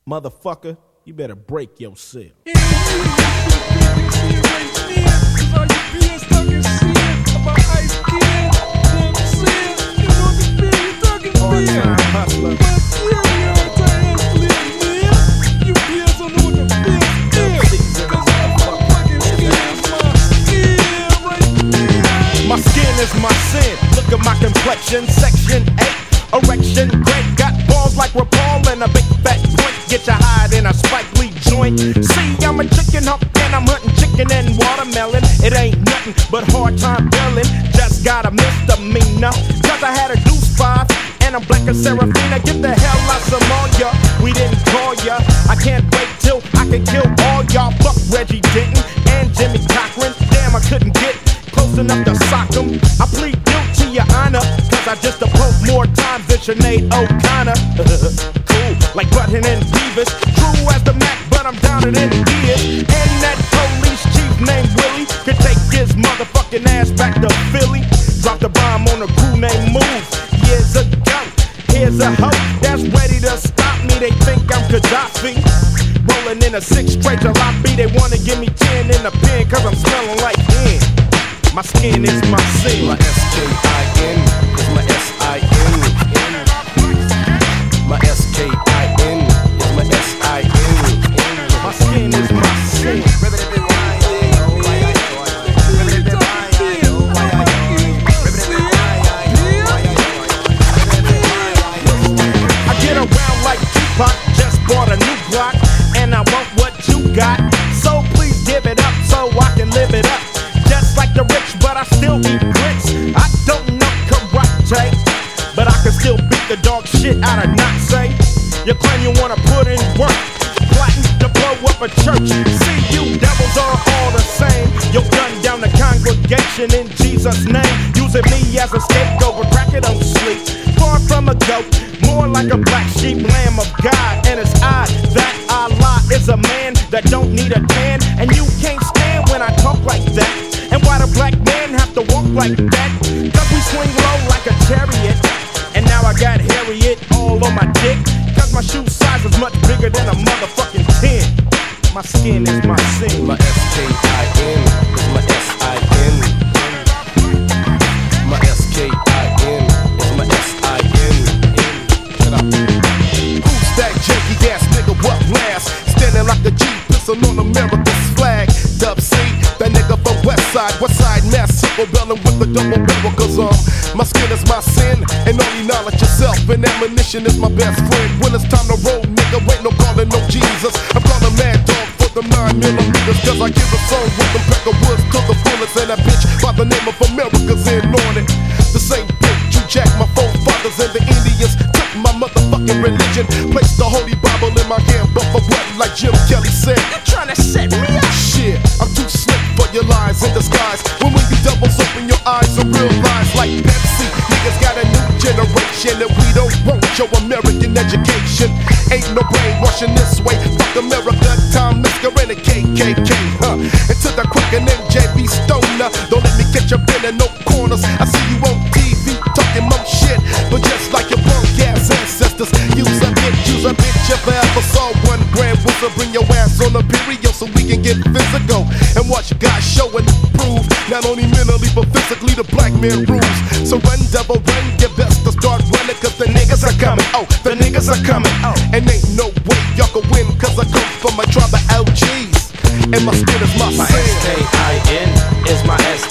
Motherfucker, you better break yourself. All-time hustler. My skin is my sin. Look at my complexion. Section 8, erection great. Got balls like RuPaul and a big fat point. Get your hide in a Spike Lee joint. See, I'm a chicken hawk and I'm hunting chicken and watermelon. It ain't nothing but hard time billing. Just got a misdemeanor. Cause I had a deuce 5 and I'm black as Serafina. Get the hell out some more ya. We didn't call ya. I can't wait till I can kill all y'all. Fuck Reggie Denton and Jimmy Cochran. Damn, I couldn't get close enough to sock 'em. I plead guilty, your honor, cause I just approached more times than Sinead O'Connor. Cool, like Button and Beavis. True as the Mac, but I'm down it in years. And that police chief named Willie could take his motherfucking ass back to Philly. Dropped a bomb on a crew named Move years ago. Here's a hoe that's ready to stop me. They think I'm Gaddafi. Rolling in a 6 straight jalopy. They wanna give me 10 in the pen cause I'm smelling like hen. My skin is my sin. My S-K-I-N is my S-I-N. My S-K-I-N is my S-I-N. My skin is my sin. I get around like Tupac, just bought a new block, and I want what you got. So please give it up so I can live it up. Just like the rich, but I still eat grits. I don't know karate, but I can still beat the dog shit out of Nazi. You claim you wanna put in work, plotting to blow up a church. See, you devils are all the same. You'll gun down the congregation in Jesus' name, using me as a scapegoat, but cracker don't sleep. Far from a goat, more like a black sheep, lamb of God. And it's odd that Allah is a man that don't need a tan, and you can't stand when I talk like that. And why the black men have to walk like that? Cause we swing low like a chariot. And now I got Harriet all on my dick. Cause my shoe size is much bigger than a motherfucking 10. My skin is my sin. My S-K-I-N is my S-I-N. My S-K-I-N is my S-I-N. Shut up. Who's that janky ass nigga? What last? Standing like a G pistol on America's flag. Dub C, that nigga from Westside, Mass rebelling with the double barrel. Cause my skin is my sin, and only knowledge yourself and ammunition is my best friend. When it's time to roll, nigga, ain't no calling no Jesus. I'm calling Mad Dog for the 9mm, cause I give a song with them Pecker Woods to the fullest. And that bitch by the name of America's in on it. The same bitch you jacked my forefathers and the Indians took my motherfucking religion. Placed the Holy Bible in my hand, but for what? Like Jim Kelly said, You tryna set me up? shit, I'm too slick for your lies in disguise. When you doubles open your eyes and realize like Pepsi, niggas got a new generation and we don't want your American education. Ain't no brainwashing this way. Fuck America, Tom Misker and the KKK, huh? And to the quicker named JB Stoner, don't let me get your pen in no corners. I see you on TV talking more shit, but just like your punk ass ancestors, use a bitch if I ever saw one grand whistle. Bring your ass on the period so we can get physical and watch God show and prove. Not only mentally but physically the black man rules. So run, devil, run, your best to start running, cause the niggas are coming. Oh, the niggas are coming. Oh, and ain't no way y'all can win, cause I come from a tribe of LGs. And my skin is my sin. S-K-I-N is my